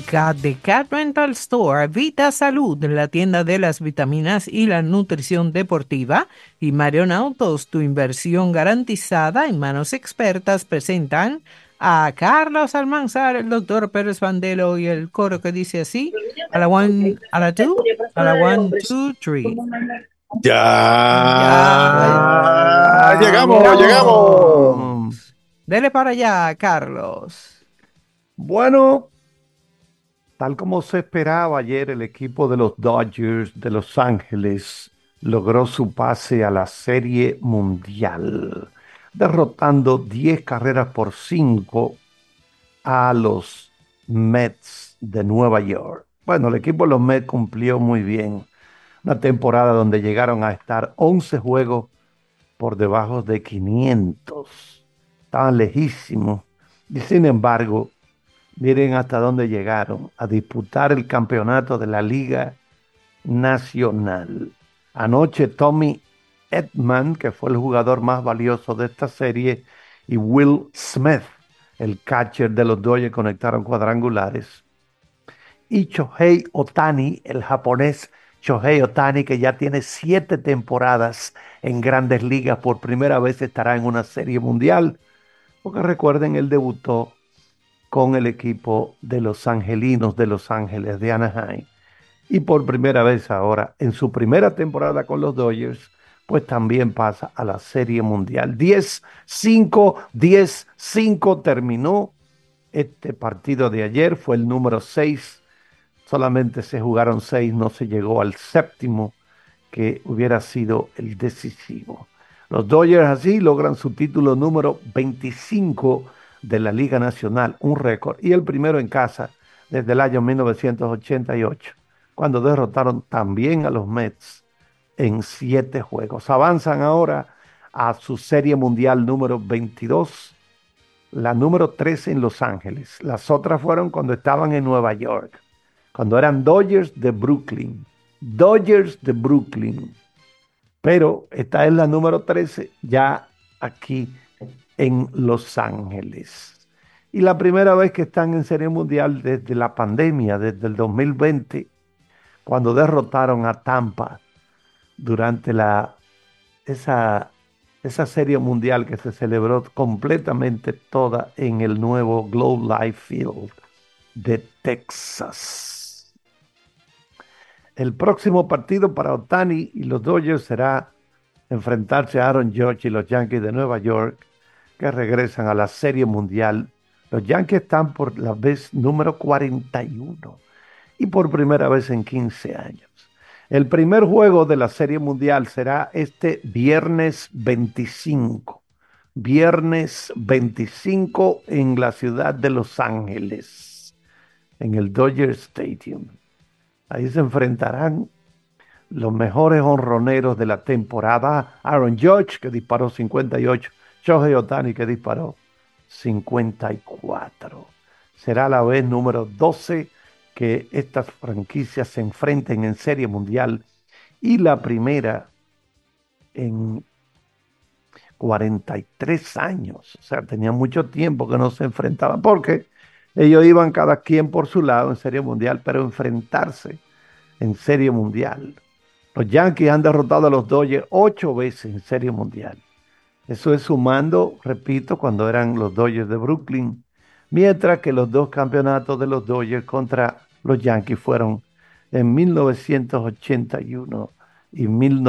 Cat de Cat Rental Store, Vita Salud, la tienda de las vitaminas y la nutrición deportiva, y Marion Autos, tu inversión garantizada en manos expertas, presentan a Carlos Almanzar, el doctor Pérez Bandelo y el coro que dice así, a la one, a la two, a la one, two, three. Ya Ya llegamos. llegamos. Dele para allá, Carlos. Bueno, tal como se esperaba ayer, el equipo de los Dodgers de Los Ángeles logró su pase a la Serie Mundial, derrotando 10 carreras por 5 a los Mets de Nueva York. Bueno, el equipo de los Mets cumplió muy bien una temporada donde llegaron a estar 11 juegos por debajo de 500. Estaban lejísimos. Y sin embargo, miren hasta dónde llegaron, a disputar el campeonato de la Liga Nacional. Anoche Tommy Edman, que fue el jugador más valioso de esta serie, y Will Smith, el catcher de los Dodgers, conectaron cuadrangulares. Y Shohei Ohtani, el japonés Shohei Ohtani, que ya tiene 7 temporadas en Grandes Ligas, por primera vez estará en una serie mundial, porque recuerden, él debutó con el equipo de los Angelinos de Los Ángeles de Anaheim. Y por primera vez ahora, en su primera temporada con los Dodgers, pues también pasa a la Serie Mundial. 10-5, 10-5 terminó este partido de ayer, fue el número 6. Solamente se jugaron 6, no se llegó al séptimo, que hubiera sido el decisivo. Los Dodgers así logran su título número 25 de la Liga Nacional, un récord, y el primero en casa desde el año 1988, cuando derrotaron también a los Mets en 7 juegos. Avanzan ahora a su Serie Mundial número 22, la número 13 en Los Ángeles. Las otras fueron cuando estaban en Nueva York, cuando eran Dodgers de Brooklyn. Dodgers de Brooklyn. Pero esta es la número 13 ya aquí en Los Ángeles. Y la primera vez que están en Serie Mundial desde la pandemia, desde el 2020, cuando derrotaron a Tampa durante esa, esa Serie Mundial que se celebró completamente toda en el nuevo Globe Life Field de Texas. El próximo partido para Ohtani y los Dodgers será enfrentarse a Aaron Judge y los Yankees de Nueva York, que regresan a la Serie Mundial. Los Yankees están por la vez número 41 y por primera vez en 15 años. El primer juego de la Serie Mundial será este viernes 25. Viernes 25 en la ciudad de Los Ángeles, en el Dodger Stadium. Ahí se enfrentarán los mejores honroneros de la temporada: Aaron Judge, que disparó 58, Shohei Ohtani, que disparó 54. Será la vez número 12 que estas franquicias se enfrenten en Serie Mundial, y la primera en 43 años. O sea, tenía mucho tiempo que no se enfrentaban, porque ellos iban cada quien por su lado en Serie Mundial, pero enfrentarse en Serie Mundial. Los Yankees han derrotado a los Dodgers 8 veces en Serie Mundial. Eso es sumando, repito, cuando eran los Dodgers de Brooklyn, mientras que los dos campeonatos de los Dodgers contra los Yankees fueron en 1981 y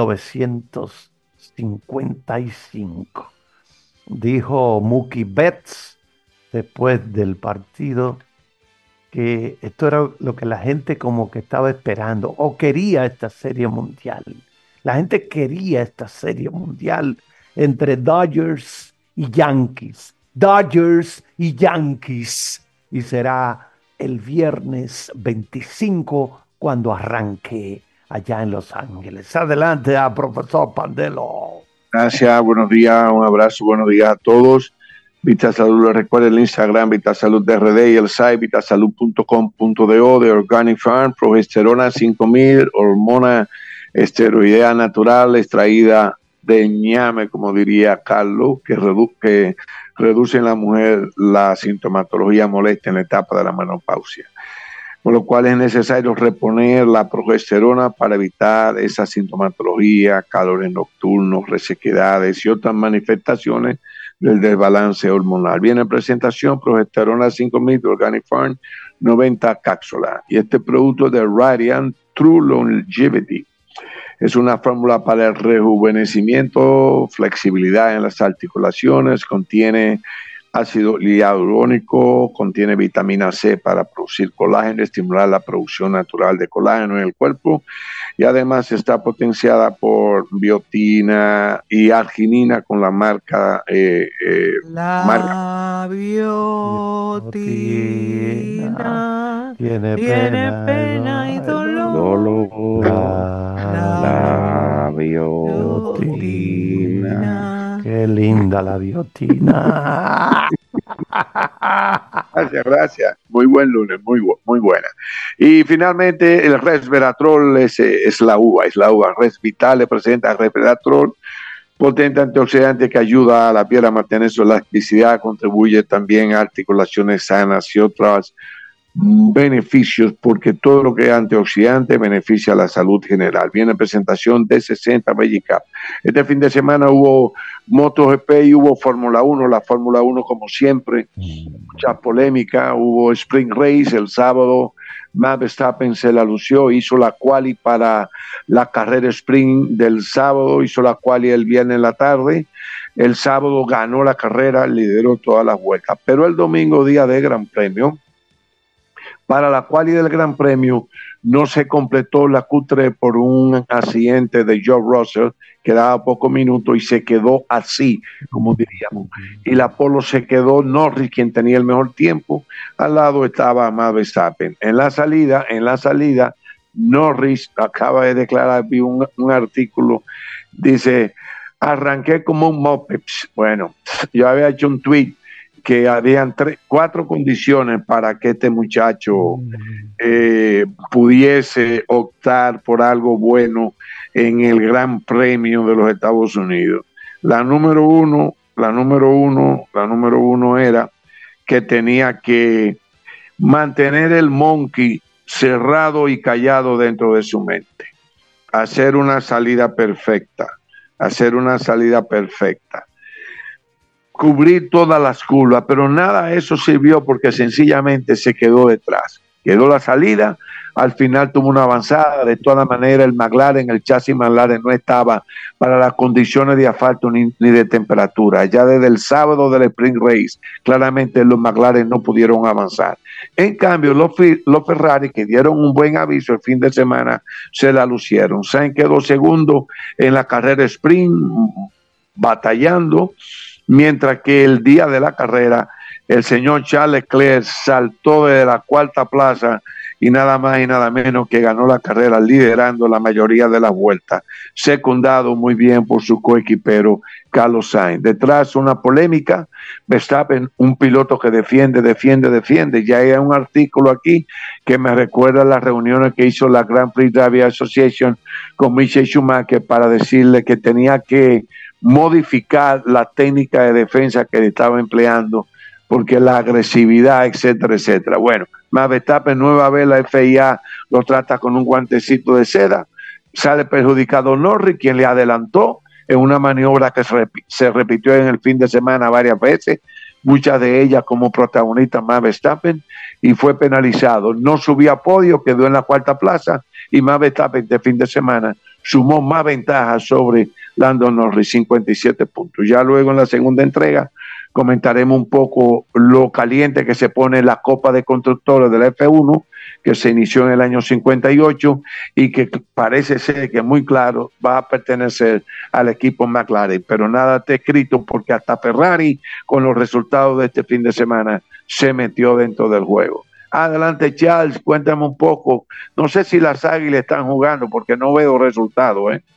1955. Dijo Mookie Betts después del partido que esto era lo que la gente como que estaba esperando o quería, esta serie mundial. La gente quería esta serie mundial entre Dodgers y Yankees. Dodgers y Yankees. Y será el viernes 25 cuando arranque allá en Los Ángeles. Adelante a profesor Pandelo. Gracias, buenos días, un abrazo, buenos días a todos. Vita Salud, les recuerda el Instagram Vita Salud DRD y el site vitasalud.com.do de Organic Farm, progesterona 5000, hormona esteroidea natural extraída de ñame, como diría Carlos, que reduce en la mujer la sintomatología molesta en la etapa de la menopausia. por lo cual es necesario reponer la progesterona para evitar esa sintomatología, calores nocturnos, resequedades y otras manifestaciones del desbalance hormonal. Viene en presentación progesterona 5000 de Organic Farm, 90 cápsulas. Y este producto es de Radiant True Longevity. Es una fórmula para el rejuvenecimiento, flexibilidad en las articulaciones, contiene ácido hialurónico, contiene vitamina C para producir colágeno, estimular la producción natural de colágeno en el cuerpo, y además está potenciada por biotina y arginina con la marca La biotina tiene tiene pena pena y y dolor. la La biotina. biotina. Qué linda la biotina. Gracias, gracias. Muy buen lunes, muy buena. Y finalmente el resveratrol es la uva. Resvital le presenta resveratrol, potente antioxidante que ayuda a la piel a mantener su elasticidad, contribuye también a articulaciones sanas y otras beneficios, porque todo lo que es antioxidante beneficia a la salud general. Viene presentación de 60 Magic Cup. Este fin de semana hubo MotoGP y hubo Fórmula 1. La Fórmula 1, como siempre, mucha polémica. Hubo Spring Race el sábado. Max Verstappen se la lució, hizo la quali para la carrera sprint del sábado, hizo la quali el viernes en la tarde. El sábado ganó la carrera, lideró todas las vueltas. Pero el domingo, día de Gran Premio, para la quali del Gran Premio no se completó la Q3 por un accidente de George Russell, quedaba pocos minutos y se quedó así, como diríamos. Y la pole se quedó Norris, quien tenía el mejor tiempo, al lado estaba Max Verstappen. En la salida, Norris acaba de declarar, vi un artículo, dice, arranqué como un moped. Bueno, yo había hecho un tweet que habían 4 condiciones para que este muchacho pudiese optar por algo bueno en el Gran Premio de los Estados Unidos. La número uno era que tenía que mantener el monkey cerrado y callado dentro de su mente, hacer una salida perfecta, cubrir todas las curvas, pero nada de eso sirvió porque sencillamente se quedó detrás. Quedó la salida, al final tuvo una avanzada, de todas maneras el chasis McLaren no estaba para las condiciones de asfalto ni de temperatura. Ya desde el sábado del Spring Race, claramente los McLaren no pudieron avanzar. En cambio, los Ferrari, que dieron un buen aviso el fin de semana, se la lucieron. Sainz quedó segundo en la carrera sprint, batallando, mientras que el día de la carrera el señor Charles Leclerc saltó desde la cuarta plaza y nada más y nada menos que ganó la carrera liderando la mayoría de las vueltas, secundado muy bien por su coequipero Carlos Sainz. Detrás una polémica, Verstappen, un piloto que defiende. Ya hay un artículo aquí que me recuerda a las reuniones que hizo la Grand Prix Driver Association con Michael Schumacher para decirle que tenía que modificar la técnica de defensa que estaba empleando, porque la agresividad, etcétera. Bueno, Max Verstappen, nueva vez la FIA lo trata con un guantecito de seda, sale perjudicado Norris, quien le adelantó en una maniobra que se repitió en el fin de semana varias veces, muchas de ellas como protagonista Max Verstappen, y fue penalizado. No subía a podio, quedó en la cuarta plaza, y Max Verstappen este fin de semana sumó más ventajas sobre Lando Norris, 57 puntos. Ya luego en la segunda entrega comentaremos un poco lo caliente que se pone la Copa de Constructores de la F1, que se inició en el año 58 y que parece ser que muy claro va a pertenecer al equipo McLaren, pero nada está escrito porque hasta Ferrari, con los resultados de este fin de semana, se metió dentro del juego. Adelante, Charles, cuéntame un poco. No sé si las Águilas están jugando porque no veo resultados, ¿eh?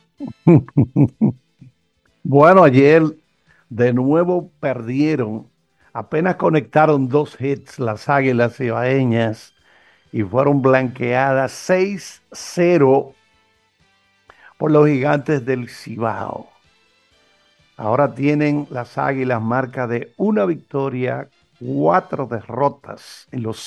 Bueno, ayer de nuevo perdieron. Apenas conectaron 2 hits las Águilas Cibaeñas y fueron blanqueadas 6-0 por los Gigantes del Cibao. Ahora tienen las Águilas marca de 1 victoria, 4 derrotas en los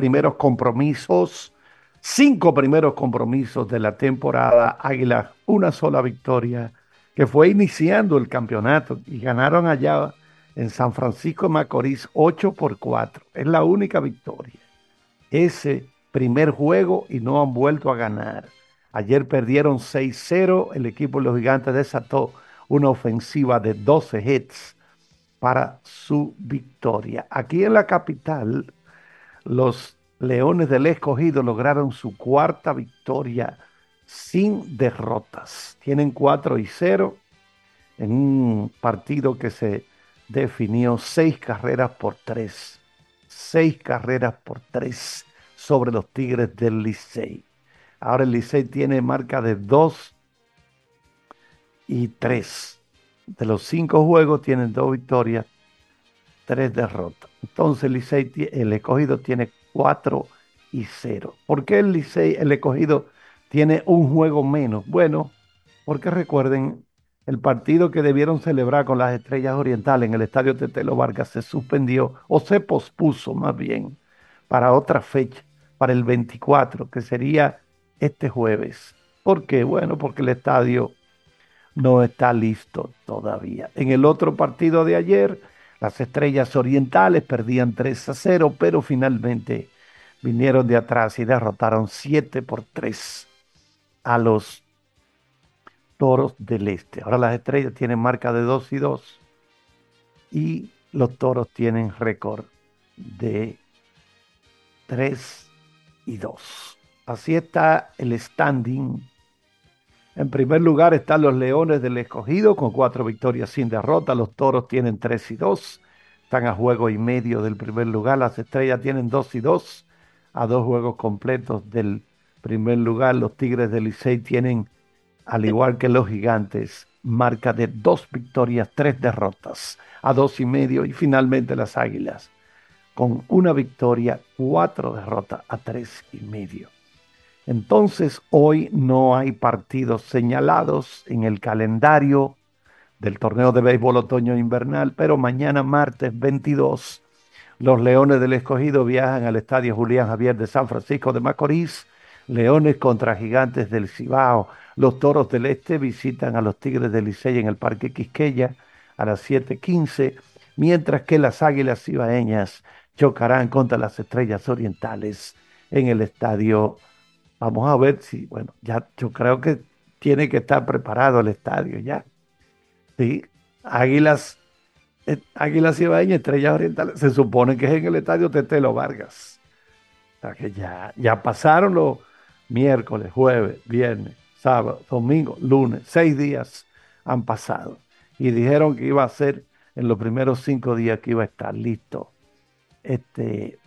5 primeros compromisos de la temporada. Águilas, una sola victoria, que fue iniciando el campeonato y ganaron allá en San Francisco de Macorís 8-4. Es la única victoria. Ese primer juego y no han vuelto a ganar. Ayer perdieron 6-0. El equipo de los Gigantes desató una ofensiva de 12 hits para su victoria. Aquí en la capital, los Leones del Escogido lograron su cuarta victoria sin derrotas. Tienen 4-0 en un partido que se definió 6 carreras por 3. 6 carreras por 3 sobre los Tigres del Licey. Ahora el Licey tiene marca de 2-3. De los 5 juegos tienen 2 victorias, 3 derrotas. Entonces el Escogido tiene 4-0. ¿Por qué el Escogido tiene un juego menos? Bueno, porque recuerden, el partido que debieron celebrar con las Estrellas Orientales en el Estadio Tetelo Vargas se suspendió, o se pospuso más bien, para otra fecha, para el 24, que sería este jueves. ¿Por qué? Bueno, porque el estadio no está listo todavía. En el otro partido de ayer, las Estrellas Orientales perdían 3-0, pero finalmente vinieron de atrás y derrotaron 7-3 a los Toros del Este. Ahora las Estrellas tienen marca de 2-2 y los Toros tienen récord de 3-2. Así está el standing. En primer lugar están los Leones del Escogido con 4 victorias sin derrota. Los Toros tienen 3-2. Están a juego y medio del primer lugar. Las Estrellas tienen 2-2, a 2 juegos completos del primer lugar. Los Tigres del Licey tienen, al igual que los Gigantes, marca de 2 victorias, 3 derrotas, a 2,5. Y finalmente las Águilas con 1 victoria, 4 derrotas, a 3,5. Entonces, hoy no hay partidos señalados en el calendario del torneo de béisbol otoño invernal, pero mañana martes 22, los Leones del Escogido viajan al Estadio Julián Javier de San Francisco de Macorís. Leones contra Gigantes del Cibao. Los Toros del Este visitan a los Tigres del Licey en el Parque Quisqueya a las 7:15, mientras que las Águilas Cibaeñas chocarán contra las Estrellas Orientales en el Estadio. Vamos a ver si, bueno, ya yo creo que tiene que estar preparado el estadio ya. Sí, Águilas, Águilas Cibaeñas, Estrellas Orientales, se supone que es en el estadio Tetelo Vargas. O sea que ya pasaron los miércoles, jueves, viernes, sábado, domingo, lunes, 6 días han pasado. Y dijeron que iba a ser en los primeros 5 días que iba a estar listo este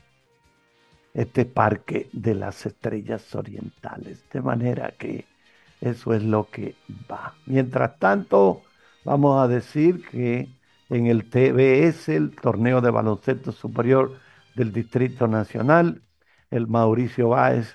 Parque de las Estrellas Orientales. De manera que eso es lo que va. Mientras tanto, vamos a decir que en el TBS, el Torneo de Baloncesto Superior del Distrito Nacional, el Mauricio Báez,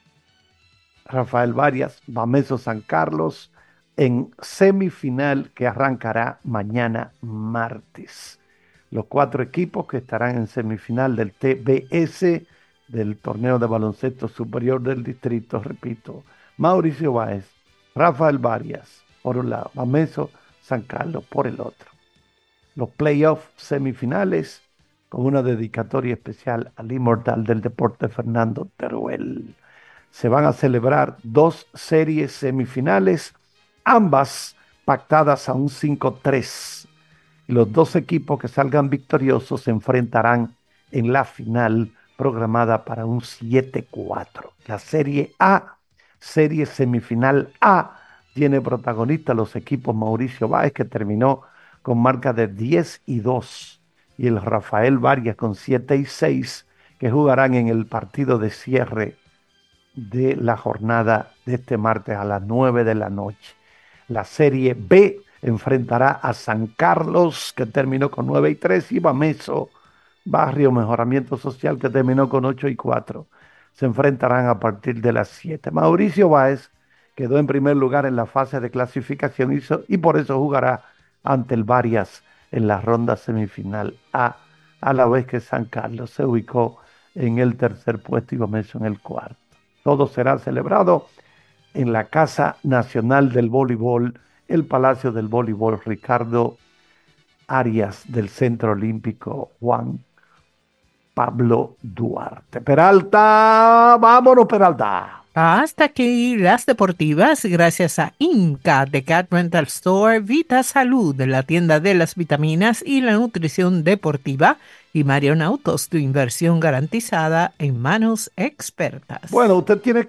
Rafael Varias, Bameso San Carlos, en semifinal que arrancará mañana martes. Los 4 equipos que estarán en semifinal del TBS, del Torneo de Baloncesto Superior del Distrito, repito, Mauricio Báez, Rafael Varias, por un lado, Bameso San Carlos por el otro. Los playoffs semifinales, con una dedicatoria especial al inmortal del deporte Fernando Teruel. Se van a celebrar 2 series semifinales, ambas pactadas a un 5-3. Y los 2 equipos que salgan victoriosos se enfrentarán en la final programada para un 7-4. La Serie A, Serie Semifinal A, tiene protagonista los equipos Mauricio Báez, que terminó con marca de 10-2, y el Rafael Varias con 7-6, que jugarán en el partido de cierre de la jornada de este martes a las 9 de la noche. La Serie B enfrentará a San Carlos, que terminó con 9-3, y Bameso, Barrio Mejoramiento Social, que terminó con 8-4. Se enfrentarán a partir de las 7. Mauricio Báez quedó en primer lugar en la fase de clasificación y por eso jugará ante el Varias en la ronda semifinal A a la vez que San Carlos se ubicó en el tercer puesto y Gómez en el cuarto. Todo será celebrado en la Casa Nacional del Voleibol, el Palacio del Voleibol Ricardo Arias del Centro Olímpico Juan Pablo Duarte. Peralta, vámonos Peralta. Hasta aquí las deportivas, gracias a Inca de Cat Rental Store, Vita Salud, la tienda de las vitaminas y la nutrición deportiva, y Marion Autos, tu inversión garantizada en manos expertas. Bueno, usted tiene